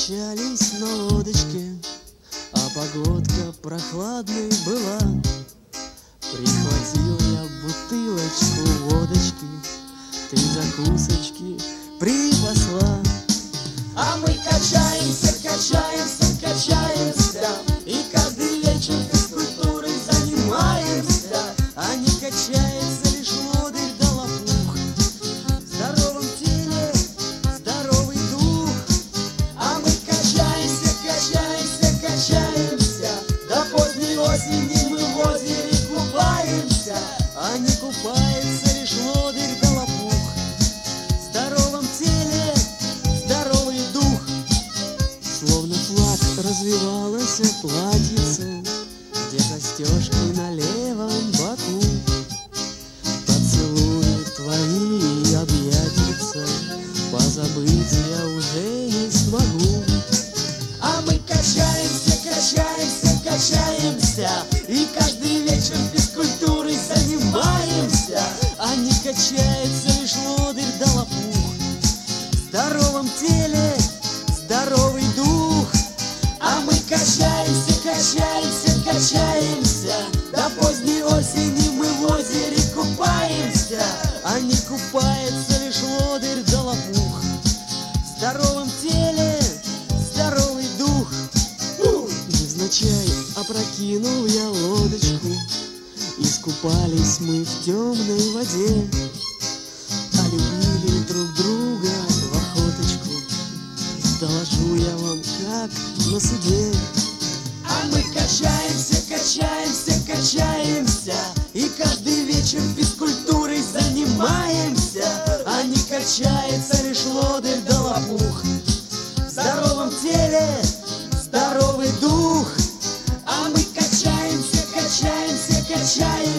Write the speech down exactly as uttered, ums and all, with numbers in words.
качались на лодочке, а погодка прохладной была. Прихватил я бутылочку водочки, ты закусочки припасла. А мы качаемся, качаемся, качаемся, и каждый вечер физкультурой занимаемся. А не качается лишь лодырь да лопух, в здоровом теле здоровый дух. А мы качаемся, качаемся, качаемся, до поздней осени мы в озере купаемся. А не купается лишь лодырь да лопух, в здоровом теле здоровый дух. Словно флаг развивалось платьице, где застежки на левом боку. Поцелуи твои объятица позабыть я уже не смогу. А мы качаемся, качаемся, качаемся, и каждый вечер физкультурой занимаемся. А не качается лишь лодырь да лопух, в здоровом теле здоровый дух. А мы качаемся, качаемся, качаемся, до поздней осени мы в озере купаемся. А не купается лишь лодырь да лопух, в здоровом теле здоровый дух. Невзначай опрокинул я лодочку, искупались мы в темной воде, а любили друг друга в охоточку, доложу я вам как на суде. А мы качаемся, качаемся, качаемся, и каждый вечер физкультурой занимаемся. А не качается лишь лодырь да лопух, В здоровом теле здоровый дух. А мы качаемся, качаемся, качаемся,